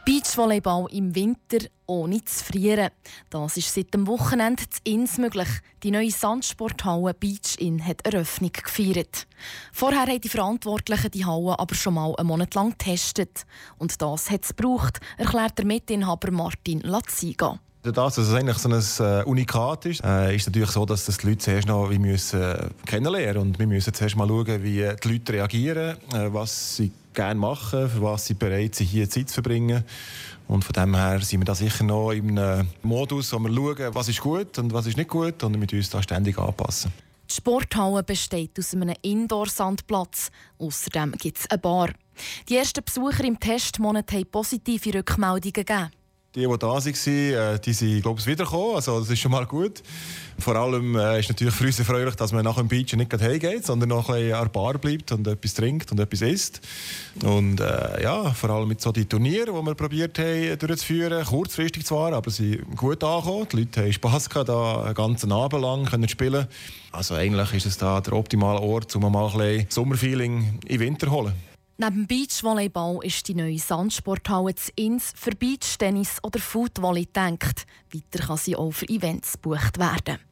Beachvolleyball im Winter ohne zu frieren. Das ist seit dem Wochenende in Ins möglich. Die neue Sandsporthalle Beach Inn hat Eröffnung gefeiert. Vorher haben die Verantwortlichen die Halle aber schon mal einen Monat lang getestet. Und das hat es gebraucht, erklärt der Mitinhaber Martin Laziga. Dass es eigentlich so ein Unikat ist natürlich so, dass die Leute zuerst noch kennenlernen müssen. Und wir müssen zuerst mal schauen, wie die Leute reagieren, was sie gerne machen, für was sie bereit sind, hier Zeit zu verbringen. Und von dem her sind wir da sicher noch in einem Modus, wo wir schauen, was ist gut und was ist nicht gut, und wir müssen uns da ständig anpassen. Die Sporthalle besteht aus einem Indoor-Sandplatz. Außerdem gibt es eine Bar. Die ersten Besucher im Testmonat haben positive Rückmeldungen gegeben. Die da waren, die sind, glaube ich, wiedergekommen. Also, das ist schon mal gut. Vor allem ist natürlich für uns erfreulich, dass man nach dem Beach nicht gleich heimgeht, sondern noch ein bisschen an der Bar bleibt und etwas trinkt und etwas isst. Und vor allem mit so die Turniere, die wir probiert haben durchzuführen, kurzfristig zwar, aber sie sind gut angekommen. Die Leute haben Spass gehabt, da einen ganzen Abend lang können spielen. Also eigentlich ist es da der optimale Ort, um mal ein bisschen Sommerfeeling in den Winter zu holen. Neben Beachvolleyball ist die neue Sandsporthalle zu Ins für Beachtennis oder Footvolley gedacht. Weiter kann sie auch für Events gebucht werden.